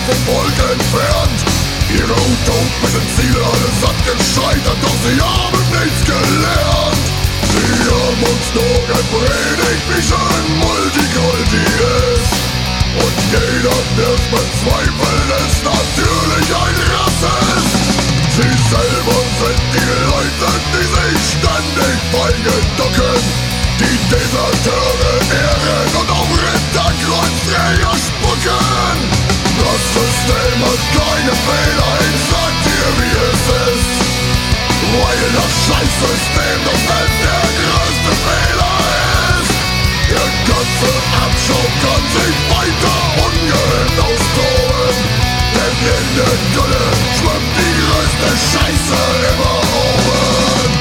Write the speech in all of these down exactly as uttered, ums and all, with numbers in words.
vom Volk entfernt. Ihre utopischen Ziele allesamt gescheitert, doch sie haben nichts gelernt. Sie haben uns nur gepredigt, wie schön Multikulti ist. Und jeder, der's bezweifelt, ist natürlich ein Rassist. Sie selber sind die Leute, die sich ständig feige ducken, die Deserteure ehren und auf Ritterkreuzträger spucken. Das System hat keine Fehler, ich sag dir wie es ist. Weil das Scheißsystem doch selbst der größte Fehler ist. Der ganze Abschau kann sich weiter ungehemmt austoben, denn in der Gülle schwimmt die größte Scheiße immer oben.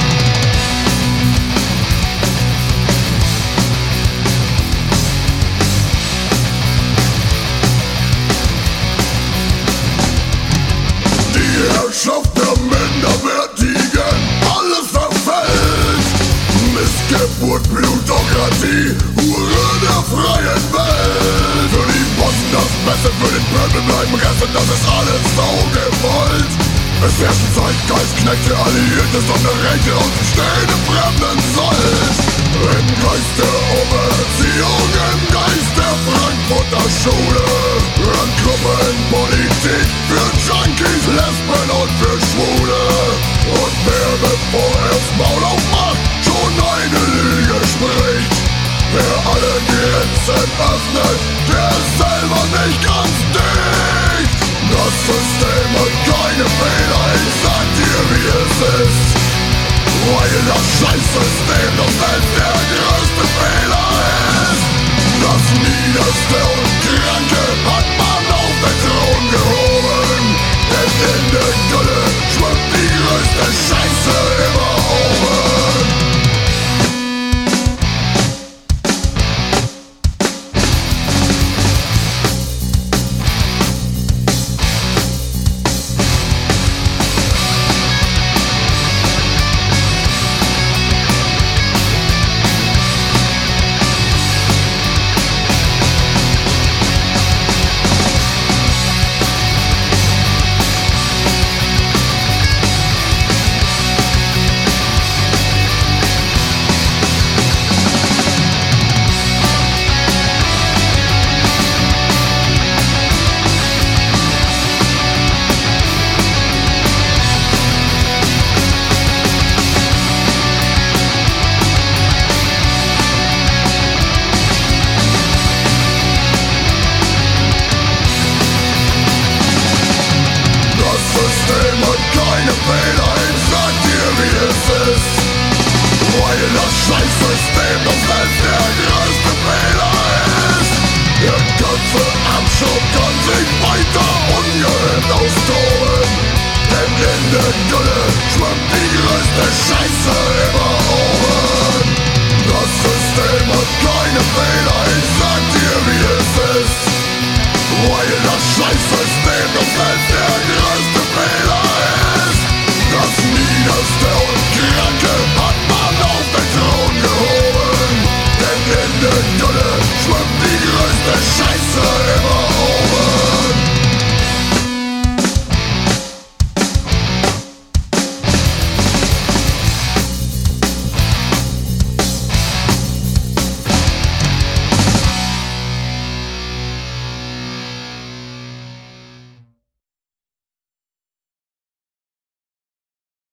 Die Herrschaft der Minderwertigen, alles verfällt. Missgeburt, Plutokratie, Hure der freien Welt. Für die Posten das Beste, für den Pöbel bleiben Reste, das ist alles so gewollt. Es herrschen Zeitgeist, Knechte, Alliierte, Sonderrechte und stehende fremden Sold. Im Geist der Umerziehung, im Geist der Frankfurter Schule, an Gruppenpolitik für Junkies, Lesben und für Schwule. Und wer bevor er's Maul aufmacht, schon eine Lüge spricht. Wer alle Grenzen öffnet, der ist selber nicht ganz dicht. Das System hat keine Fehler, ich sag dir wie es ist. Weil das Scheißsystem doch selbst der größte Fehler ist. Das Niederste und Kranke hat man auf den Thron gehoben. Denn in der Gülle schwimmt die größte Scheiße immer oben. Scheißsystem, das selbst der größte Fehler ist. Der ganze Abschub kann sich weiter ungehemmt austoben, denn in der Gülle schwimmt die größte Scheiße immer oben. Das System hat keine Fehler.